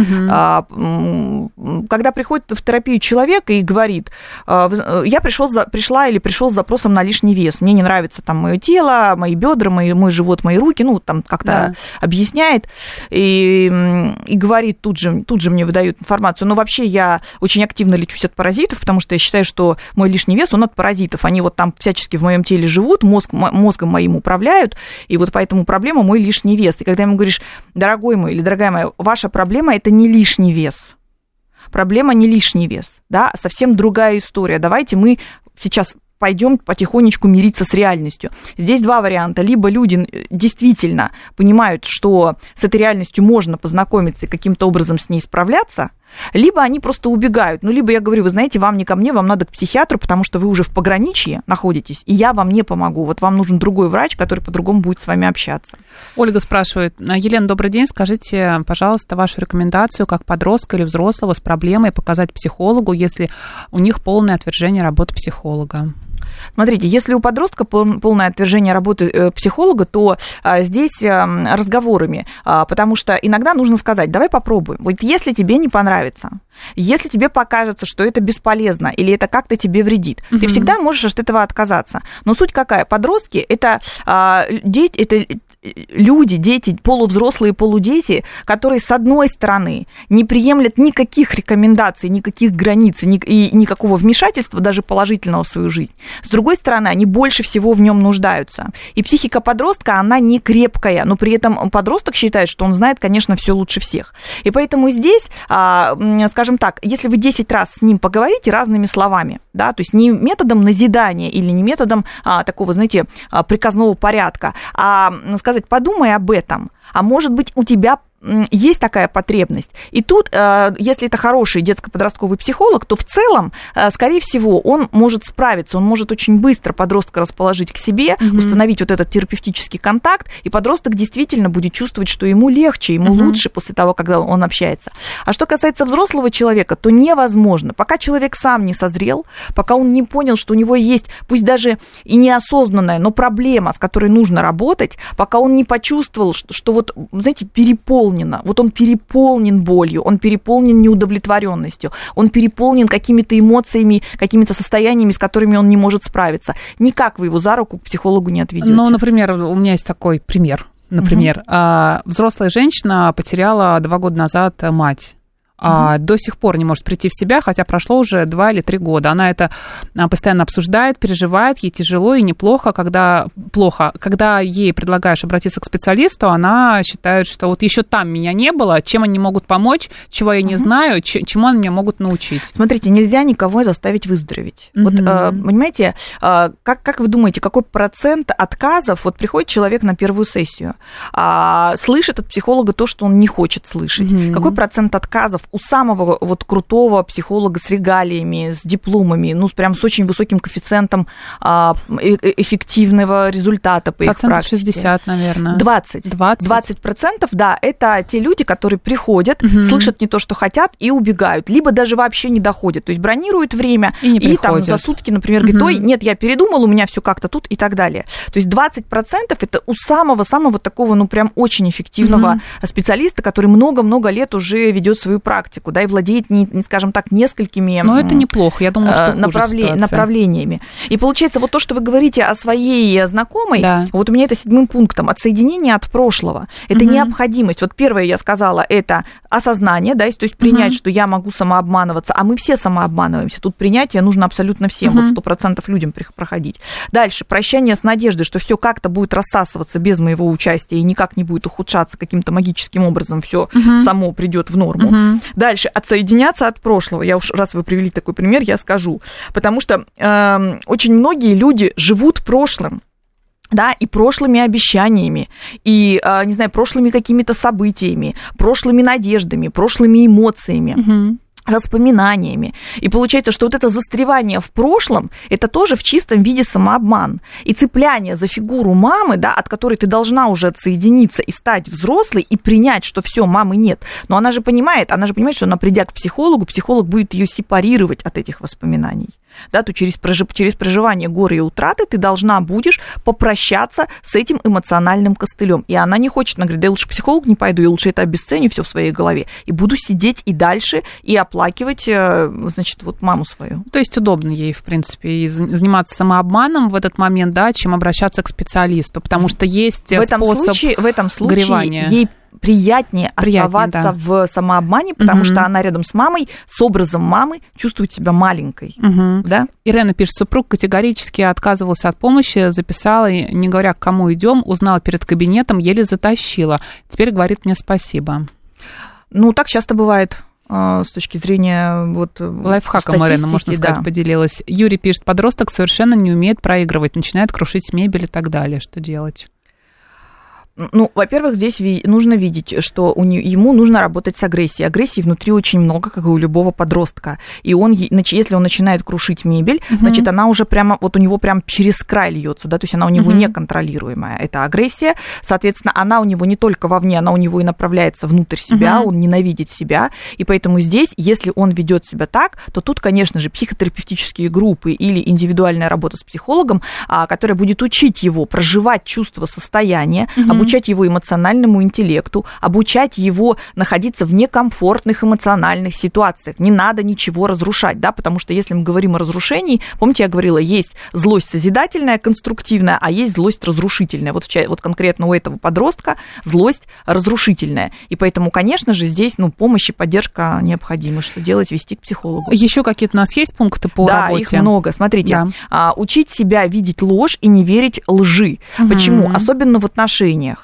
Когда приходит в терапию человек и говорит: я пришел с запросом на лишний вес, мне не нравится там мое тело, мои бедра, мой живот, мои руки, ну, там как-то объясняет и говорит, тут же мне выдают информацию. Но вообще я очень активно лечусь от паразитов, потому что я считаю, что мой лишний вес, он от паразитов. Они вот там всячески в моем теле живут, мозгом моим управляют, заставляют, и вот поэтому проблема мой лишний вес. И когда ему говоришь, дорогой мой или дорогая моя, ваша проблема – это не лишний вес. Проблема не лишний вес, да, совсем другая история. Давайте мы сейчас пойдем потихонечку мириться с реальностью. Здесь два варианта. Либо люди действительно понимают, что с этой реальностью можно познакомиться и каким-то образом с ней справляться, либо они просто убегают. Ну, либо я говорю, вы знаете, вам не ко мне, вам надо к психиатру, потому что вы уже в пограничье находитесь, и я вам не помогу. Вот вам нужен другой врач, который по-другому будет с вами общаться. Ольга спрашивает: Елена, добрый день, скажите, пожалуйста, вашу рекомендацию, как подростка или взрослого с проблемой показать психологу, если у них полное отвержение работы психолога? Смотрите, если у подростка полное отвержение работы психолога, то здесь разговорами, потому что иногда нужно сказать, давай попробуем. Вот если тебе не понравится, если тебе покажется, что это бесполезно или это как-то тебе вредит, ты всегда можешь от этого отказаться. Но суть какая? Подростки – это дети, это люди, дети, полувзрослые, полудети, которые, с одной стороны, не приемлят никаких рекомендаций, никаких границ и никакого вмешательства, даже положительного в свою жизнь. С другой стороны, они больше всего в нем нуждаются. И психика подростка, она не крепкая, но при этом подросток считает, что он знает, конечно, все лучше всех. И поэтому здесь, скажем так, если вы 10 раз с ним поговорите разными словами, да, то есть не методом назидания или не методом такого, знаете, приказного порядка, а сказать, подумай об этом, а может быть у тебя есть такая потребность. И тут, если это хороший детско-подростковый психолог, то в целом, скорее всего, он может справиться, он может очень быстро подростка расположить к себе, установить вот этот терапевтический контакт, и подросток действительно будет чувствовать, что ему легче, ему лучше после того, когда он общается. А что касается взрослого человека, то невозможно. Пока человек сам не созрел, пока он не понял, что у него есть, пусть даже и неосознанная, но проблема, с которой нужно работать, пока он не почувствовал, что вот, знаете, переполнен. Вот он переполнен болью, он переполнен неудовлетворенностью, он переполнен какими-то эмоциями, какими-то состояниями, с которыми он не может справиться. Никак вы его за руку к психологу не отведете. Ну, например, у меня есть такой пример. Например, взрослая женщина потеряла 2 года назад мать. До сих пор не может прийти в себя, хотя прошло уже 2 или 3 года. Она это постоянно обсуждает, переживает, ей тяжело и неплохо, когда ей предлагаешь обратиться к специалисту, она считает, что вот еще там меня не было, чем они могут помочь, чего я не знаю, чему они меня могут научить. Смотрите, нельзя никого заставить выздороветь. Вот, понимаете, как вы думаете, какой процент отказов, вот приходит человек на первую сессию, слышит от психолога то, что он не хочет слышать, какой процент отказов у самого вот крутого психолога с регалиями, с дипломами, ну, прям с очень высоким коэффициентом эффективного результата по их практике. 60, наверное. 20%, да, это те люди, которые приходят, слышат не то, что хотят, и убегают, либо даже вообще не доходят, то есть бронируют время, и там за сутки, например, говорит, ой, нет, я передумал, у меня все как-то тут и так далее. То есть 20% это у самого такого, ну, прям очень эффективного специалиста, который много-много лет уже ведет свою практику, да, и владеет, скажем так, несколькими... Но это неплохо, я думаю, что направлениями. И получается, вот то, что вы говорите о своей знакомой, да. Вот у меня это 7 пунктом, отсоединение от прошлого. Это необходимость. Вот первое, я сказала, это осознание, да, то есть принять, что я могу самообманываться, а мы все самообманываемся. Тут принятие нужно абсолютно всем, вот 100% людям проходить. Дальше, прощание с надеждой, что все как-то будет рассасываться без моего участия и никак не будет ухудшаться каким-то магическим образом, все само придет в норму. Дальше, отсоединяться от прошлого. Я уж, раз вы привели такой пример, я скажу. Потому что очень многие люди живут прошлым, да, и прошлыми обещаниями, и, не знаю, прошлыми какими-то событиями, прошлыми надеждами, прошлыми эмоциями. Воспоминаниями. И получается, что вот это застревание в прошлом, это тоже в чистом виде самообман. И цепляние за фигуру мамы, да, от которой ты должна уже отсоединиться и стать взрослой, и принять, что все, мамы нет. Но она же понимает, что она, придя к психологу, психолог будет ее сепарировать от этих воспоминаний. Да, то через проживание горя и утраты ты должна будешь попрощаться с этим эмоциональным костылем. И она не хочет, она говорит, да я лучше к психологу не пойду, я лучше это обесценю все в своей голове, и буду сидеть и дальше, и оплакивать, значит, вот маму свою. То есть удобно ей, в принципе, заниматься самообманом в этот момент, да, чем обращаться к специалисту, потому что есть способ в этом случае горевания. Ей приятнее оставаться в самообмане, потому что она рядом с мамой, с образом мамы чувствует себя маленькой. Да? Ирена пишет, супруг категорически отказывался от помощи, записала, не говоря, к кому идем, узнала перед кабинетом, еле затащила. Теперь говорит мне спасибо. Ну, так часто бывает. С точки зрения вот лайфхаком Ирена, можно сказать, поделилась. Юрий пишет, подросток совершенно не умеет проигрывать, начинает крушить мебель и так далее. Что делать? Ну, во-первых, здесь нужно видеть, что ему нужно работать с агрессией. Агрессии внутри очень много, как и у любого подростка. И если он начинает крушить мебель, значит, она уже прямо, вот у него прям через край льется, да, то есть она у него неконтролируемая. Это агрессия. Соответственно, она у него не только вовне, она у него и направляется внутрь себя, он ненавидит себя. И поэтому здесь, если он ведет себя так, то тут, конечно же, психотерапевтические группы или индивидуальная работа с психологом, которая будет учить его проживать чувство состояния, обучать его эмоциональному интеллекту, обучать его находиться в некомфортных эмоциональных ситуациях. Не надо ничего разрушать, да, потому что если мы говорим о разрушении, помните, я говорила, есть злость созидательная, конструктивная, а есть злость разрушительная. Вот конкретно у этого подростка злость разрушительная. И поэтому, конечно же, здесь помощь и поддержка необходимы. Что делать? Вести к психологу. Еще какие-то у нас есть пункты по работе? Да, их много. Смотрите, учить себя видеть ложь и не верить лжи. Почему? Особенно в отношениях.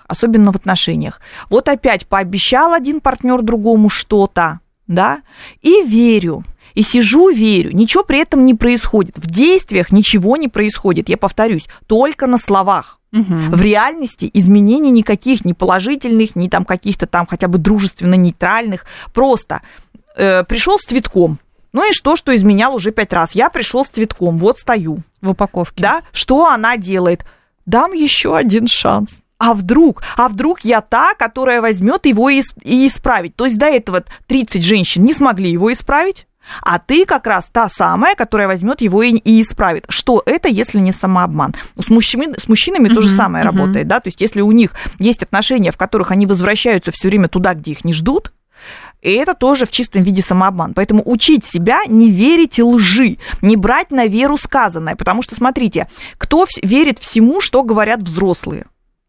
Вот опять пообещал один партнер другому что-то, да, и верю. И сижу, верю, ничего при этом не происходит. В действиях ничего не происходит, я повторюсь, только на словах. В реальности изменений никаких, ни положительных, ни там каких-то там хотя бы дружественно-нейтральных. Просто пришел с цветком. Ну и что изменял уже 5 раз? Я пришел с цветком, вот стою. В упаковке. Да, что она делает? Дам еще один шанс. А вдруг я та, которая возьмет его и исправит. То есть до этого 30 женщин не смогли его исправить, а ты как раз та самая, которая возьмет его и исправит. Что это, если не самообман? С мужчинами то же самое работает, да, то есть если у них есть отношения, в которых они возвращаются все время туда, где их не ждут, и это тоже в чистом виде самообман. Поэтому учить себя не верить лжи, не брать на веру сказанное. Потому что, смотрите, кто верит всему, что говорят взрослые?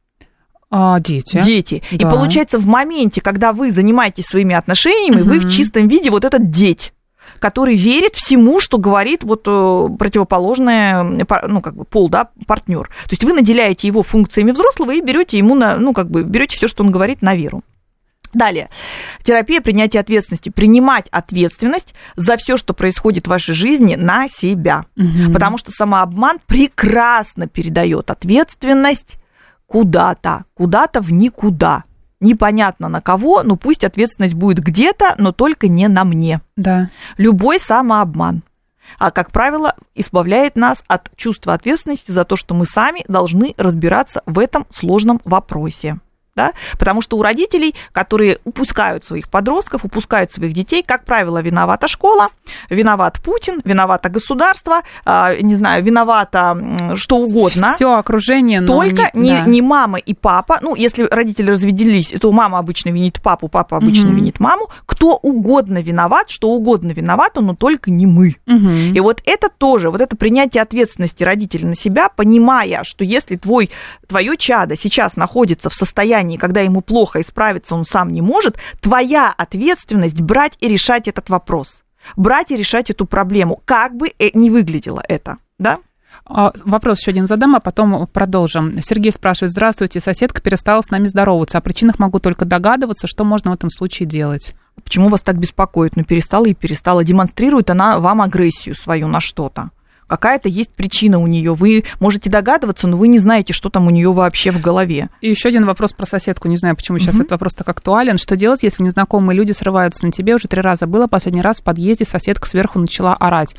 Дети. Да. И получается, в моменте, когда вы занимаетесь своими отношениями, вы в чистом виде вот этот деть, который верит всему, что говорит вот противоположный, пол, да, партнер. То есть вы наделяете его функциями взрослого и берете ему берете все, что он говорит, на веру. Далее. Терапия принятия ответственности. Принимать ответственность за все, что происходит в вашей жизни, на себя. Потому что самообман прекрасно передает ответственность куда-то в никуда. Непонятно на кого, но пусть ответственность будет где-то, но только не на мне. Да. Любой самообман, как правило, избавляет нас от чувства ответственности за то, что мы сами должны разбираться в этом сложном вопросе. Да? Потому что у родителей, которые упускают своих подростков, упускают своих детей, как правило, виновата школа, виноват Путин, виновато государство, не знаю, виновато что угодно. Все окружение, но только не мама и папа. Ну, если родители развелись, то мама обычно винит папу, папа обычно винит маму. Кто угодно виноват, что угодно виновато, но только не мы. И вот это тоже, вот это принятие ответственности родителя на себя, понимая, что если твое чадо сейчас находится в состоянии, когда ему плохо и справиться он сам не может, твоя ответственность брать и решать этот вопрос, брать и решать эту проблему, как бы ни выглядело это, да? Вопрос еще один задам, а потом продолжим. Сергей спрашивает: здравствуйте, соседка перестала с нами здороваться, о причинах могу только догадываться, что можно в этом случае делать? Почему вас так беспокоит? Перестала и перестала. Демонстрирует она вам агрессию свою на что-то. Какая-то есть причина у нее. Вы можете догадываться, но вы не знаете, что там у нее вообще в голове. И еще один вопрос про соседку. Не знаю, почему сейчас этот вопрос так актуален. Что делать, если незнакомые люди срываются на тебе? Уже 3 раза было. Последний раз в подъезде соседка сверху начала орать.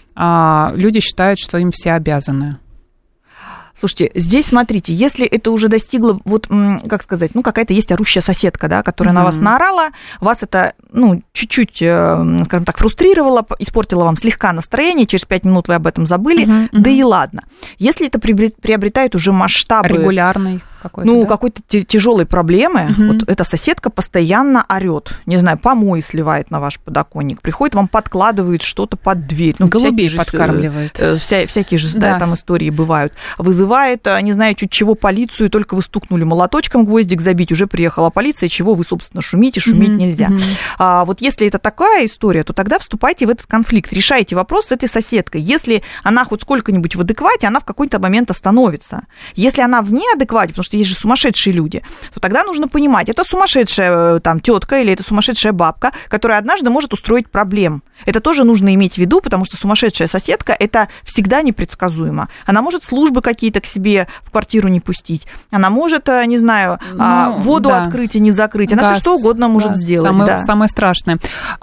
Люди считают, что им все обязаны. Слушайте, здесь, смотрите, если это уже достигло, какая-то есть орущая соседка, да, которая на вас наорала, вас это, чуть-чуть, скажем так, фрустрировало, испортило вам слегка настроение, через 5 минут вы об этом забыли, да и ладно. Если это приобретает уже масштабы... Регулярный какой-то. Ну, какой-то тяжелой проблемы. Вот эта соседка постоянно орет, не знаю, помой сливает на ваш подоконник, приходит, вам подкладывает что-то под дверь. Ну, голубей подкармливает. Всякие же там истории бывают. Вызывает, не знаю, чуть чего полицию, только вы стукнули молоточком гвоздик забить, уже приехала полиция, чего вы, собственно, шумите, шуметь нельзя. Вот если это такая история, то тогда вступайте в этот конфликт, решайте вопрос с этой соседкой. Если она хоть сколько-нибудь в адеквате, она в какой-то момент остановится. Если она в неадеквате, потому что есть же сумасшедшие люди, то тогда нужно понимать, это сумасшедшая там тетка или это сумасшедшая бабка, которая однажды может устроить проблем. Это тоже нужно иметь в виду, потому что сумасшедшая соседка – это всегда непредсказуемо. Она может службы какие-то к себе в квартиру не пустить. Она может, не знаю, воду открыть и не закрыть. Она все что угодно может сделать. Самое страшное.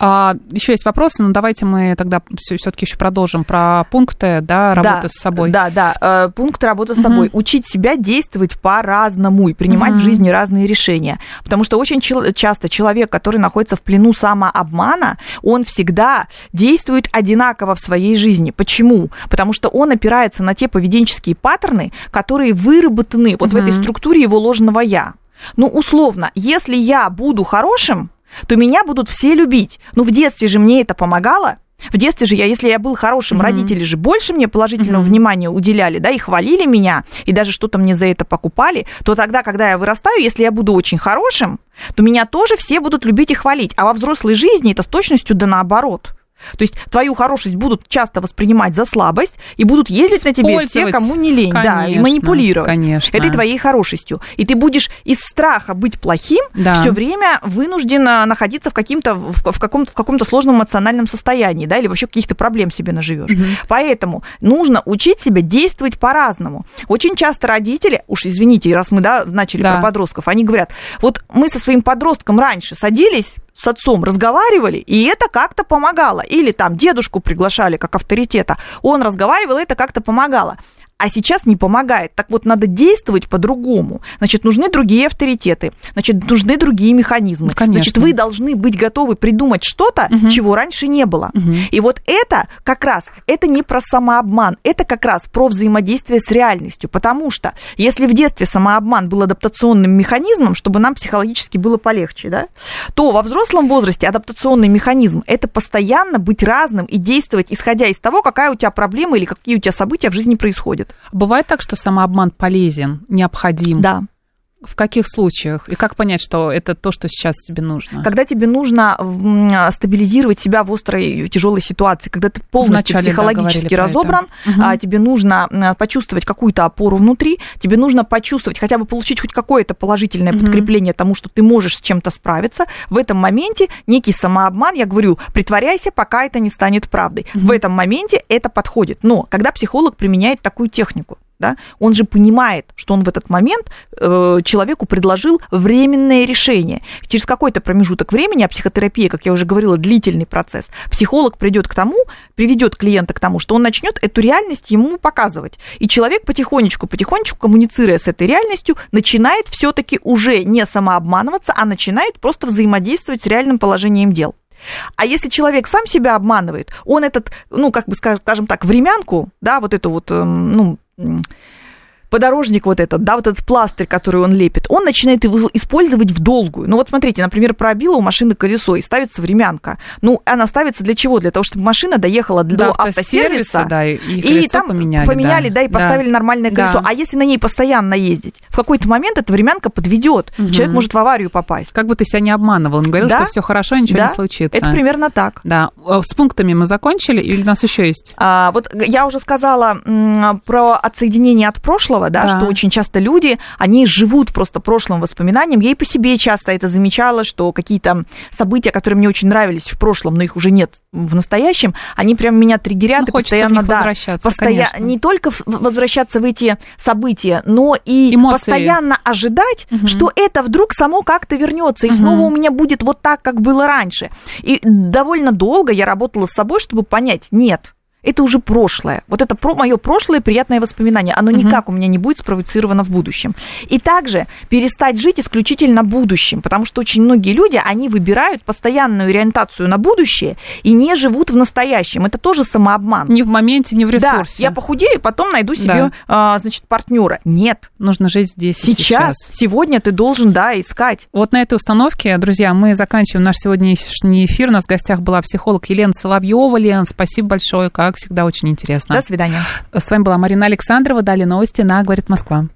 Еще есть вопросы, но давайте мы тогда все-таки еще продолжим про пункты, работы с собой. Да, пункты работы с собой. Учить себя действовать по-разному и принимать в жизни разные решения. Потому что очень часто человек, который находится в плену самообмана, он всегда действует одинаково в своей жизни. Почему? Потому что он опирается на те поведенческие паттерны, которые выработаны вот в этой структуре его ложного «я». Ну, условно, если я буду хорошим, то меня будут все любить. Ну, в детстве же мне это помогало. В детстве же если я был хорошим, родители же больше мне положительного внимания уделяли, и хвалили меня, и даже что-то мне за это покупали, то тогда, когда я вырастаю, если я буду очень хорошим, то меня тоже все будут любить и хвалить. А во взрослой жизни это с точностью да наоборот. То есть твою хорошесть будут часто воспринимать за слабость и будут ездить на тебе все, кому не лень, и манипулировать этой твоей хорошестью. И ты будешь из страха быть плохим все время вынужден находиться в каком-то сложном эмоциональном состоянии, или вообще каких-то проблем себе наживешь. Поэтому нужно учить себя действовать по-разному. Очень часто родители, уж извините, раз мы начали про подростков, они говорят, вот мы со своим подростком раньше садились с отцом, разговаривали, и это как-то помогало. Или там дедушку приглашали как авторитета, он разговаривал, и это как-то помогало. А сейчас не помогает. Так вот, надо действовать по-другому. Значит, нужны другие авторитеты, значит, нужны другие механизмы. Конечно. Значит, вы должны быть готовы придумать что-то, чего раньше не было. И вот это как раз, это не про самообман, это как раз про взаимодействие с реальностью. Потому что если в детстве самообман был адаптационным механизмом, чтобы нам психологически было полегче, то во взрослом возрасте адаптационный механизм – это постоянно быть разным и действовать, исходя из того, какая у тебя проблема или какие у тебя события в жизни происходят. Бывает так, что самообман полезен, необходим? Да. В каких случаях? И как понять, что это то, что сейчас тебе нужно? Когда тебе нужно стабилизировать себя в острой, тяжелой ситуации, когда ты полностью психологически разобран, тебе нужно почувствовать какую-то опору внутри, тебе нужно почувствовать, хотя бы получить хоть какое-то положительное подкрепление тому, что ты можешь с чем-то справиться. В этом моменте некий самообман, я говорю, притворяйся, пока это не станет правдой. В этом моменте это подходит. Но когда психолог применяет такую технику, он же понимает, что он в этот момент человеку предложил временное решение. Через какой-то промежуток времени, а психотерапия, как я уже говорила, длительный процесс, психолог приведет клиента к тому, что он начнет эту реальность ему показывать. И человек потихонечку, коммуницируя с этой реальностью, начинает все-таки уже не самообманываться, а начинает просто взаимодействовать с реальным положением дел. А если человек сам себя обманывает, он скажем так, времянку, подорожник этот пластырь, который он лепит, он начинает его использовать в долгую. Ну вот смотрите, например, пробило у машины колесо и ставится времянка. Ну, она ставится для чего? Для того, чтобы машина доехала до автосервиса, и там поменяли, и поставили нормальное колесо. А если на ней постоянно ездить, в какой-то момент эта времянка подведет, человек может в аварию попасть. Как бы ты себя не обманывал, не говорил, что все хорошо, ничего не случится. Это примерно так. Да. С пунктами мы закончили, или у нас еще есть? Вот я уже сказала про отсоединение от прошлого, что очень часто люди, они живут просто прошлым воспоминанием. Я и по себе часто это замечала, что какие-то события, которые мне очень нравились в прошлом, но их уже нет в настоящем, они прям меня триггерят. И постоянно, не только возвращаться в эти события, но и постоянно ожидать, что это вдруг само как-то вернется, и снова у меня будет вот так, как было раньше. И довольно долго я работала с собой, чтобы понять, нет, это уже прошлое. Вот это мое прошлое приятное воспоминание. Оно никак у меня не будет спровоцировано в будущем. И также перестать жить исключительно будущим, потому что очень многие люди, они выбирают постоянную ориентацию на будущее и не живут в настоящем. Это тоже самообман. Ни в моменте, ни в ресурсе. Да, я похудею, потом найду себе, значит, партнера. Нет. Нужно жить здесь и сейчас. Сегодня ты должен, искать. Вот на этой установке, друзья, мы заканчиваем наш сегодняшний эфир. У нас в гостях была психолог Елена Соловьева. Лен, спасибо большое, как всегда, очень интересно. До свидания. С вами была Марина Александрова. Далее новости на «Говорит Москва».